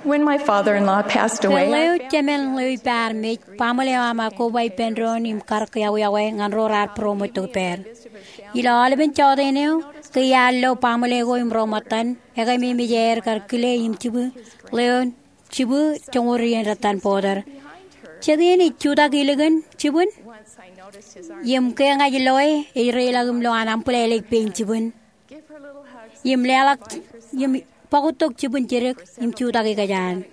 When my father-in-law passed away, Leo Chemen Lui Per Mich, Pamela Ama Kobai Pendron, im Karkayawe, and Rorar Promo to Per. Ila Alban Chodeno, Kayalo Pamalego im Romatan, Egami Mijer, Karkule im Chibu, Leon, Chibu, Chongori and Ratan Poder. Chadini Chuda Gilligan, Chibun? Yim Kanga Yiloy, Irelagum Loan Ampule Pin Chibun. Yim Lelak, Yim Pagotok Chibun Jerek, im Chuda Gajan.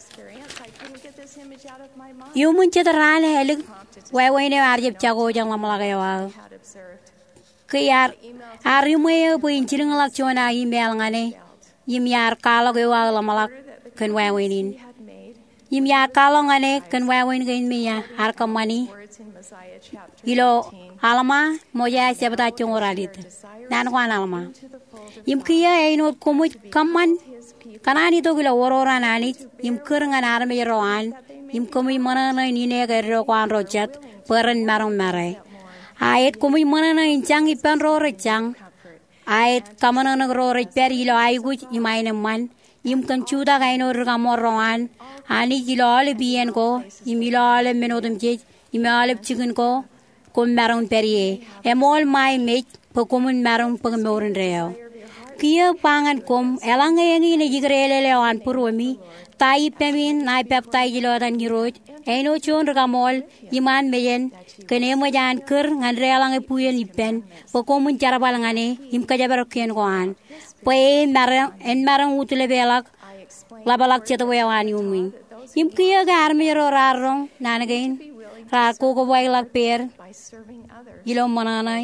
You Munchetaran Helig, where we never Arjib Chago Jamalagawa. Kayar, are you may be in Chiringalachona email Ngane? Yimyar Kalagawa Lamalak, can wear winning. Yimyar Kalongane, can wear winning me, Arca money. Ilo Alama, Moya Sabata Ralit, Nanwan Alma. Yimkia ain't Kumut Kaman, Kanani Togila Warora Nani, Yimkurang an army roan, Yimkumi Monana in Nega Roquan Rochat, Peran Maron Mare. I ate Kumi Monana in Chang Ipan Rorachang. I ate Kamanana Rorach Perilo I would Imine man, Yim Conchuda Gaino Ragamoroan, Ani Gilol be and go, Imilol Menodum Jit, Imalip Chicken go, Cum Maron Perrier, and all my mate, Pocumun Maron Pocamoran Rail. Kia Pang and Cum, Elangang in a Yigrele on Puruami, Tai Pemin, Nai Peptai Gilot and Girot, Aino Chon Ragamol, Iman Mayan, Kanemajan Kur, and Realang a Puyan Ipen, Pocomun Jarabalangane, Imkajabarokian Goan, Pay Maran and Maran Utilebelak, Labalak Chetaway Yumi. Imkia Garmir or Arron, Nanagain. Coco Wailak Pear, Yellow Manana,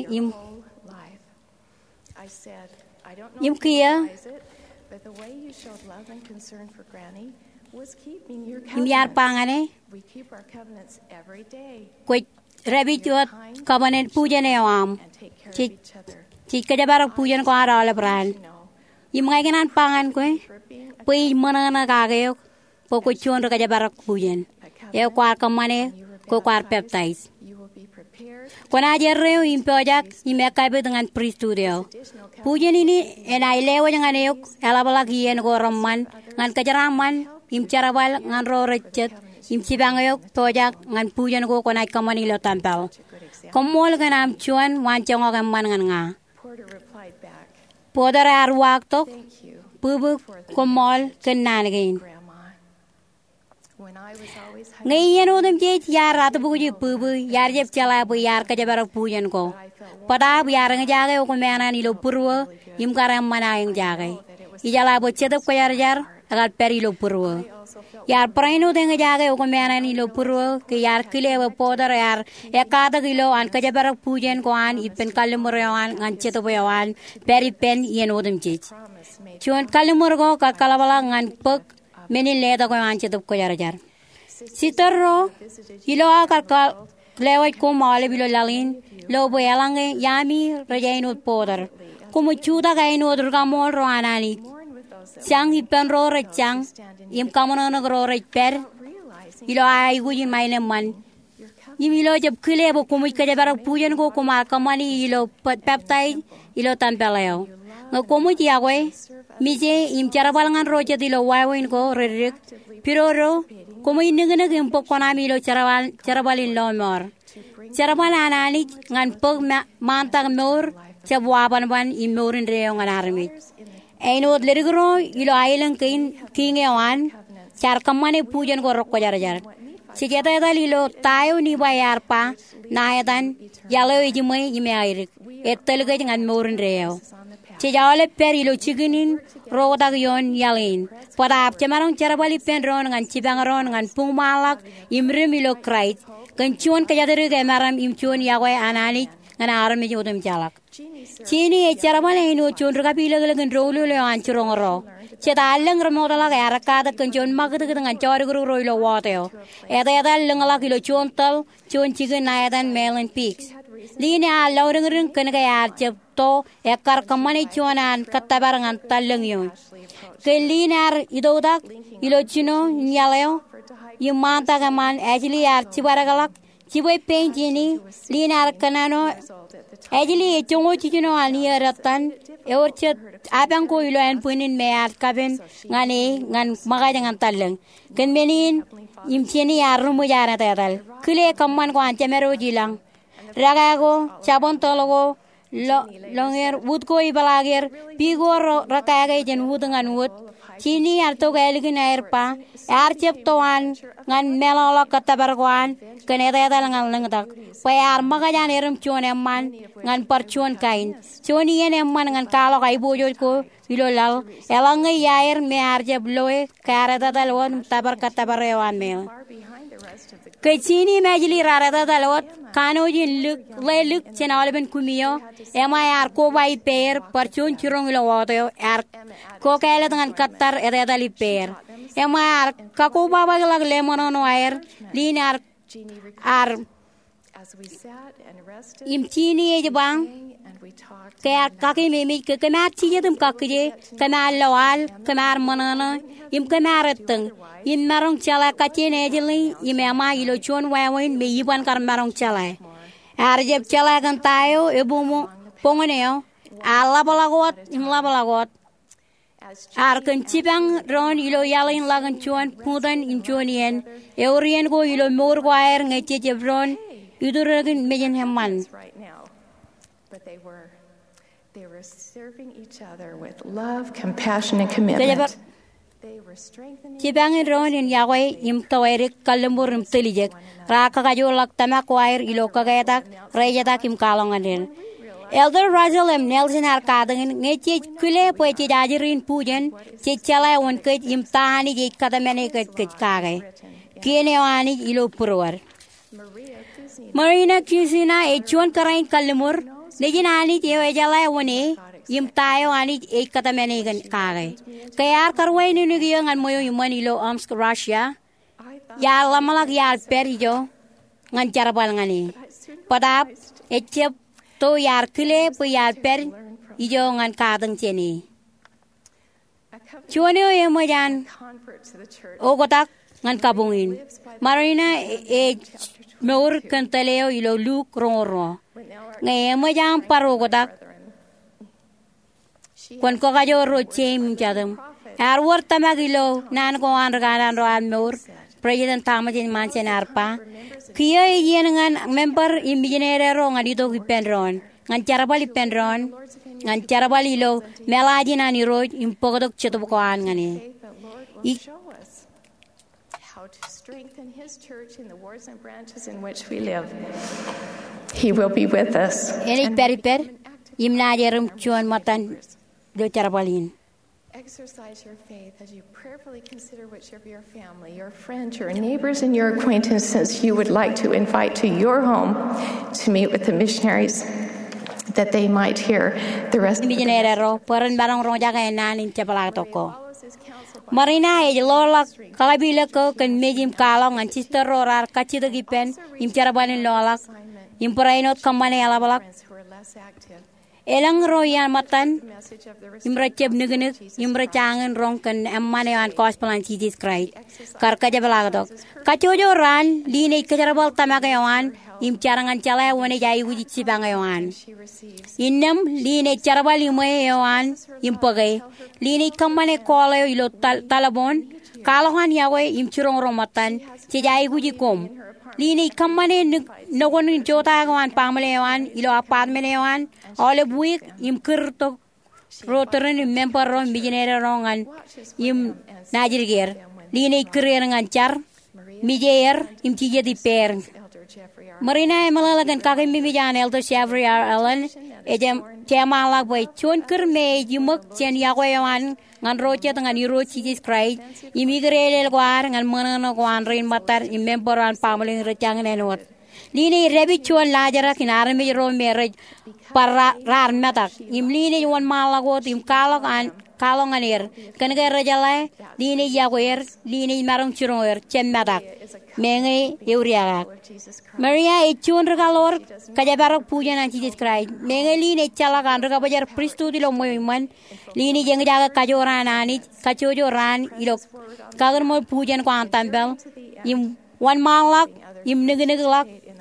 I said, I don't know Yim if you Kia. realize it, but the way you showed love and concern for Granny was keeping your Yar covenants. Pangane, We keep our covenants every day quite rabbit your covenant Pujaneam, and take care of each other. Chikajabar Pujan Quara all brand. You know, Yimagan Pangan, for being a Pui Manana Gageo, Pocuchon Kajabarak Pujan, El Quarka money, Coquar peptides. you will be prepared When I get real in project, you make a bit and pre studio. Pujan in it, and I lay with an elk, Alabalaki and Goraman, and Kajaraman, Im Charabal, and Rorachet, Im Chibangayok, project, and Pujan go when I come on Ilo Tampel. Come Molgan am Chuan, one Chong and Mananga. Porter replied back, Poder are walked up, thank you, Pubu, Comol, Canan again. Grandma. When I was always Ngay know them jet yar ratabuji pubu, yar jep chalabu yar kajabara pujan go. Pada yarang jaga okumana nilo purwa, imkaram manayang jaga. Ijalabu chetup kayar agat perilo purwa. Yar praino denga jaga okumana nilo purwa, ke yar kile poder yar, ekada kilo an kajabara pujan go an, ipen kalimurawan, an chetupayawan, peri pen yen odem jet. promise made Chuan kalimurgo kakalabala ngan puk. Many later go on to the Koyarajar. Sitaro, Iloa Kakal, Lewat Kumali below Lalin, Lobo Elange, Yami, Rajano Potter, Kumuchuda Gaino Dragamol Roanani, mourn with those that Chang Ipenro Rechang, Im Kamana Gro Per, realizing Iloa Guji Mileman. Imilo Jab Kilebo Kumikajabara Pujan go Kumakamani, Ilo Peptide, Ilo Tanpeleo. No Komutiawe, Mije, Im Charabalangan Roja Dilo Wawin go, Redrick, Piroro, Komuinigin Pokonamilo Charabalin Lomor. Charabalanani, and Pug Manta Mor, Chabuaban in Morin Reong and Army. Aino Ligro, Ilo Island King Ewan, Charkamani Pujan go Rokojar. Sigeta Lilo, Tayo ni Bayarpa, Nayadan, Yellow Ijime, Imeiric, Eteligating and Morin Reo. Chijale Perilo Chiginin, Rodagion Yalin, Padap Chamaron Charabali Penron and Chibangaron and Pumalak, Imrimilo cried, Conchuan Kayadri Maram Imchun Yahweh Anani, and Army Jodem Jalak. Chini, a Charabalino, Chundrakapila and Rolo and Churongoro. Chetalang Ramodala, Araka, Conchon Marketing and Chorguru Royal Water. Eda Langalakilo Chontal, Chon Chicken Nayadan, Mel and Pigs. Lina Louding Kanagayar Chepto, Ekar Kamani Chuanan, Katabarang and Talangion. Kelinar Idodak, Ilochino, Nyaleo, Yumantagaman, Ajili Archibaragala, Ciboy paintini, Linar Canano, Edili, Chongo Chino, near Ratan, Orchard, Abanko, and Punin Mayat Cabin, Ngane, Nan Magadang Talang, Kenmenin, Imchini, Arumujana Tadal, Kule, Kaman, Temero Gilang, Ragago, Chabontologo, Longer, Woodko Ibalager, Pigo, Rakagage, and Woodang and Wood. Chini arto galigin airpa archep toan ngan melolo katabarguan keneta dalangal nangdak payar magajan erum chuan emman ngan parchuan kain choni en emman ngan kalo kai bojo ko ilolal elangai yair me arjeb loe karata dalwon tabar katabarewan me Kechini majili rarata dalwot kanojin look chenalben kumio emay arko bai per parchun churong lo woto ar ko kailan dengan katar eredali per emay kako baba lag lemono air linar ar imchini ejbang kaya kaki mimi ke kamar chije tum kakje kamar lawal kamar manana im kamar teng im marong chala kachene ejli im ama ilo chon wawen me iban kar marong chala arjeb chala kan tayo ebumo pongoneo ala balagot im la balagot ar kan cibang ron ilo yalin lagan chuan pudan im chonien eurien go ilo mor waer ngece jebron iduragin mejen hemman. But they were serving each other with love, compassion, and commitment. They were strengthening. Cibangin ron in Yahweh im tawirik kalembur im telijek raka kajolak tamak wair ilo kagayatak rayatak im kalonganin. Elder Russell M. Nelson arkadangin ngece kule poeci jajirin pujen cecala on kej im tahani je katamene kej kagay. Kene wani ilo purwar. Marina Cusina echuan karain kallemur nejinani tewe jala one im tayo ani ek katamene kagay. Kayar karway ninugiyo ngan moyo yuman ilo Omsk Russia. Ya lamalag ya perijo ngan charabal ngani. Padap echep to yar kile po yar per ijo ngan kadang cheni. Chuanyo yemojan ogotak ngan kabungin. Marina Meur kantaleo ilo luk rongoro. Ngayon mo jang parogodak. Kung ko kayo roche mchadam. Arwar tamagilo nan ko anraganan roan meur. President Tamasin manchen arpa. Kaya iyan ngan member imbinere ro ngan dito kipenron. Ngan charabali penron. Ngan charabali lo melaji na ni roj impogodok chetobukoan ngani. To strengthen his church in the wards and branches in which we live. He will be with us. Exercise your faith as you prayerfully consider which of your family, your friends, your neighbors, and your acquaintances you would like to invite to your home to meet with the missionaries, that they might hear the rest of the Marina lolak kalabila ko kan mejim kalong an sister rorar kachida gipen im charabalin lolak im parainot kamane alabalak elang royan matan im raceb negenek im racangan rong kan emmane an kospalan Jesus Christ karka jabalagdok kachojo ran line kacharabal tamagayawan im charangan chala wone jai wuji sibangayawan innam line charabali moyawan im pagai line kamane kole ilo talabon kalohan yawe im churong romatan chejai wuji kom line kamane nogon jota gawan pamalewan ilo apartmelewan ole buik im kerto rotoren im member ron bijinere rongan im najirger line keren ngancar mijer im cije di per Marina malalagan kakim bimijan Elder Jeffrey R. Allen ejem cemalak boy chon kerme jimek chen yakwayawan ngan roche ngan iro Jesus Christ imigrele gwar ngan manano gwan rein matar im member an pamling recang nenot lini rebi chon lajara kinarme ro merej para rar matak im lini wan malagot im kalong anir kanega rajala lini yakwer lini marong chiroer chen matak menge euriaga Maria echun regalor kajabarak pujan an Jesus Christ menge lini chalakan regabajar pristu di lo moiman lini jeng jaga kajoran ani kajoran ilo kagar mo pujan ko antambel im wan malak im negelak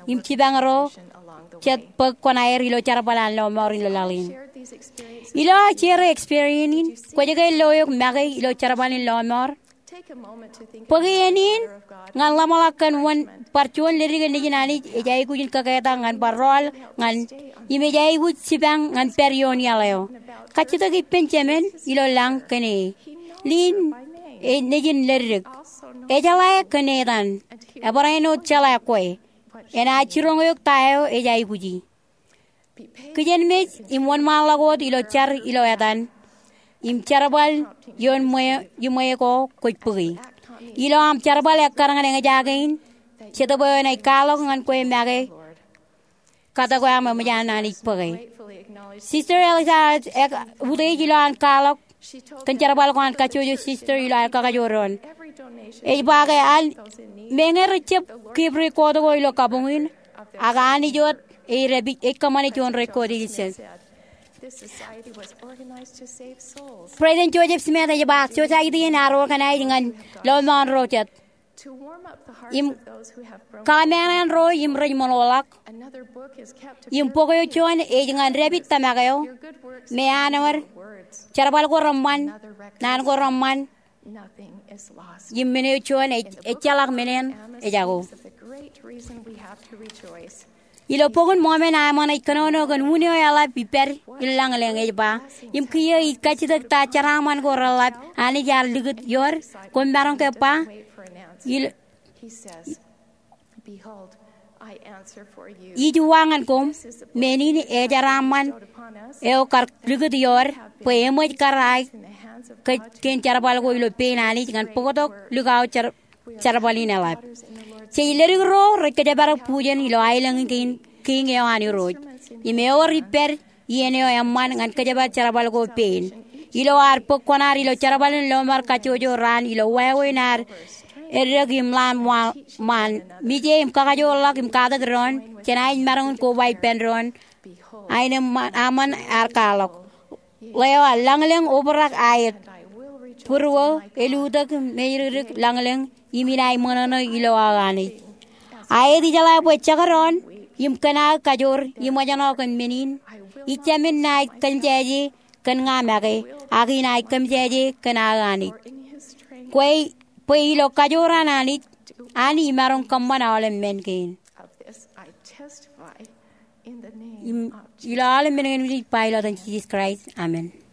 im chibangro chat pag konair ilo charabalan lo mor ilo lalin ilo chere experience ko jega ilo yok magay ilo charabalin lo mor paginin ngan lamalakan wan parchuan lirigan nijinani ejay ko jin kaketa ngan barol ngan imejay ko sibang ngan perion yaleo kachita ki penchemen ilo lang kene lin nijin lirig ejala kene dan abarayno chala koy ena chirong yok tayo ejay kuji kijen me imwan malagot ilo char ilo yadan im charbal yon moye ko koy ilo am charbal akarangan nga jagain cheta boy na kalok ngan koy mage kata ko am majana ni pugay sister Elisa uday ilo an kalok kan charbal ko an kachojo sister ilo al kakajoron e bagay al menger chep kibre ko do ilo kabungin agani jot e rebi e kamani jon recordation President Joseph Smith ay bak society naro kanay dengan lomon rojet im kameran ro im ray monolak im pokoyo chon e dengan rebit tamagayo me anawar charbal ko ramman nan ko ramman im mene chon e chalak menen e jago ilo pogon momen amana ikono gon unio yala piper ilang leng eba im kiyo ikachita ta charaman ko ralat ani jar ligut yor kon barong ke pa il ijuwangan kom menini e jaraman e kar ligut yor po emoy karai ken charbal ko ilo penani kan pogotok lugaw charbalina lab Chaileri ro rekede barak pujen ilo ailang king yo ani roj imeo repair yene yo amman ngan kejaba charabal go pen ilo ar pokonar ilo charabal lo mar kachojo ran ilo wewenar erregim lan man mije im kakajo lak im kada gron chenai marang ko wai pen ron aine aman ar kalok leo langleng oberak ayet purwo eludak meirik langleng iminay manano ilo agani ay di jala po chakaron im kana kajor imajano kan menin ichamin nay kanjeji kan ngamake agi nay kamjeji kan agani koi po ilo kajoran ani marong kamana ole menkin ilo ale mengen wi pailo dan Jesus Christ amen